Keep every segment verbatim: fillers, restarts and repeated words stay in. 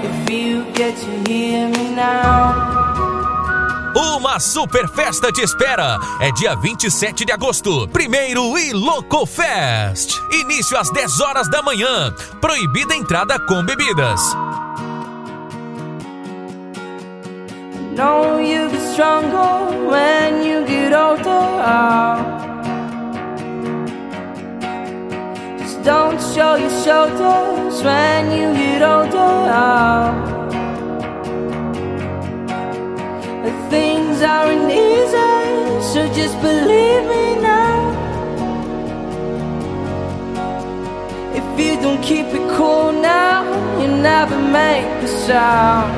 If you get to hear me now. Uma super festa te espera. É dia vinte e sete de agosto. Primeiro e Louco Fest. Início às dez horas da manhã. Proibida entrada com bebidas. Know you get stronger when you get older. Just don't show your shoulders when you get older. Things aren't easy, so just believe me now. If you don't keep it cool now, you never make a sound.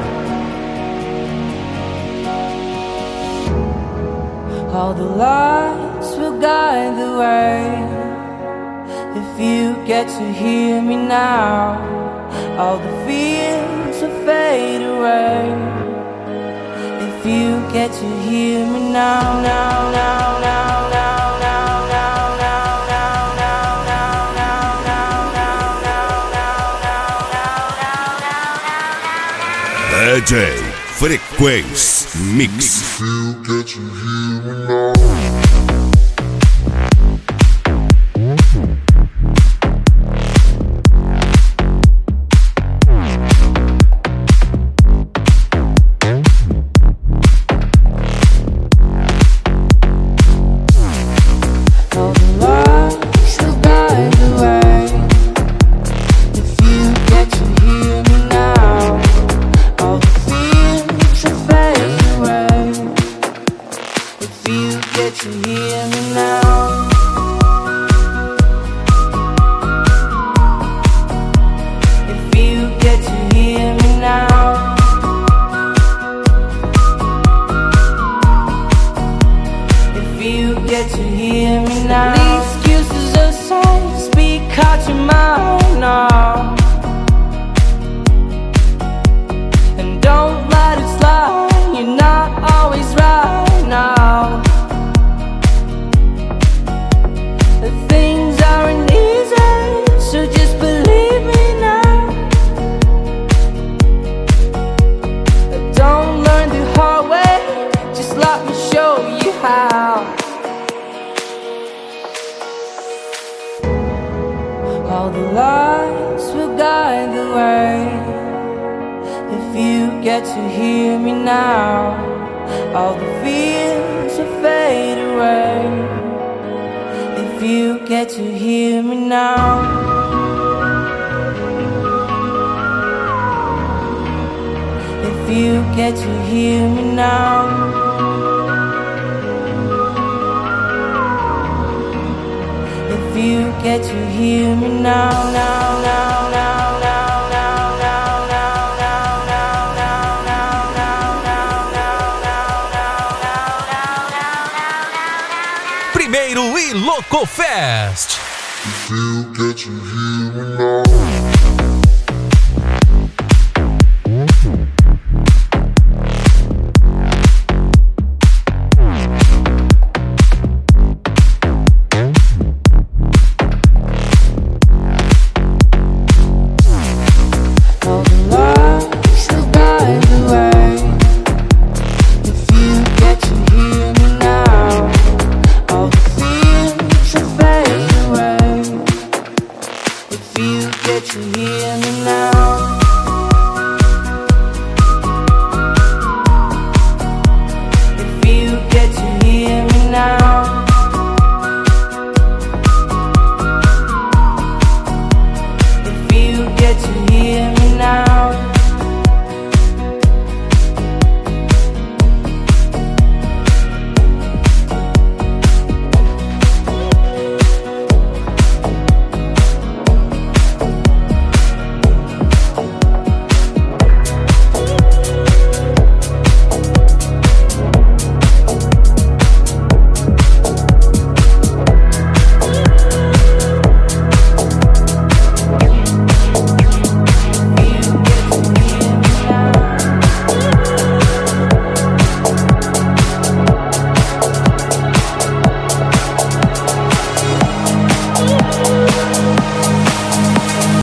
All the lights will guide the way. If you get to hear me now, all the fears will fade away. If you get to hear me now, now, now, now, now, now, now, now, now, now, now, now, now, now, now, now, D J Frequência Mix. If you get to hear me now. All the lights will guide the way. If you get to hear me now, all the fears will fade away. If you get to hear me now. If you get to hear me now. If you get to hear me now, now, now, now, now, now, now, now, now, now, now, now, now, now. Primeiro e Louco Fest. If you get to hear me now.